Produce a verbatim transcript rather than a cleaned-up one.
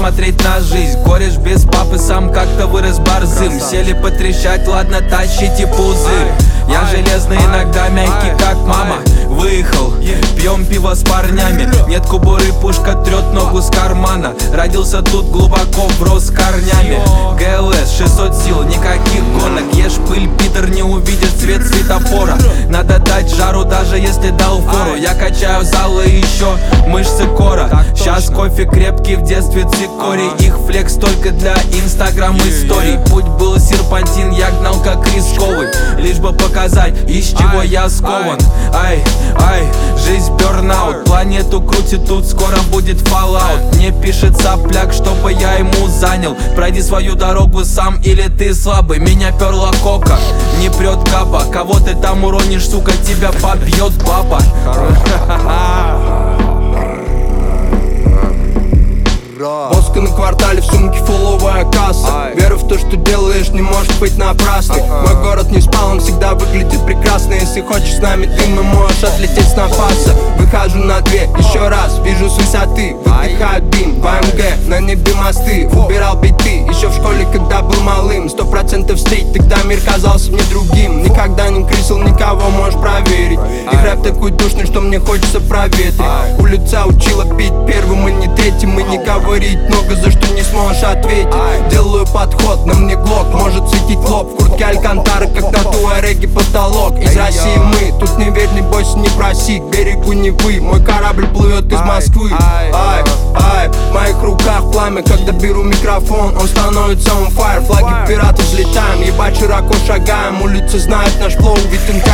смотреть на жизнь. Кореш без папы, сам как-то вырос борзым. Сели потрещать, ладно, тащите пузырь. Я железный, иногда мягкий, как мама. Выехал, пьем пиво с парнями. Нет кубуры, пушка трет ногу с кармана. Родился тут глубоко, врос корнями. ГЛС, шестьсот сил, никаких гонок. Ешь пыль, пидор, не увидишь цвет светофора. Надо дать жару, даже если дал фору. Я качаю залы и еще мышцы кора. Сейчас кофе крепкий, в детстве цикорий. Их флекс только для инстаграм историй. Путь был серпантин, я гнал как рисковый, лишь бы показать, из чего я скован. Ай, ай, жизнь бернаут. Планету крутит, тут скоро будет fallout. Мне пишет сопляк, чтобы я ему занял. Пройди свою дорогу сам, или ты слабый. Меня перла кока, не прет капа. Кого ты там уронишь, сука, тебя побьет папа. Воска на квартале, в сумке фуловая касса. Вера в то, что делаешь, не может быть напрасной. Мой город не спал, он всегда выглядит прекрасно. Если хочешь с нами дым, можешь отлететь с напаса. Выхожу на две, еще раз, вижу с высоты. Выдыхаю дым, в АМГ, на небе мосты. Убирал биты, еще в школе, когда был малым. Сто процентов стрит, тогда мир казался мне другим. Никогда не крысил никого, можешь проверить. Их рэп такой душный, что мне хочется проветрить. Улица учила пить первым и не третьим, и не говорить много, за что не сможешь ответить. Делаю подход, на мне глок, может светить лоб. В куртке алькантары, как на туареге потолок. Из России мы, тут не верь, не бойся, не проси. К берегу Невы, мой корабль плывет из Москвы. Ай, ай, в моих руках пламя, когда беру микрофон, он становится on fire. Флаги пиратов взлетаем, ебать широко шагаем. Улица знает наш флоу, ведь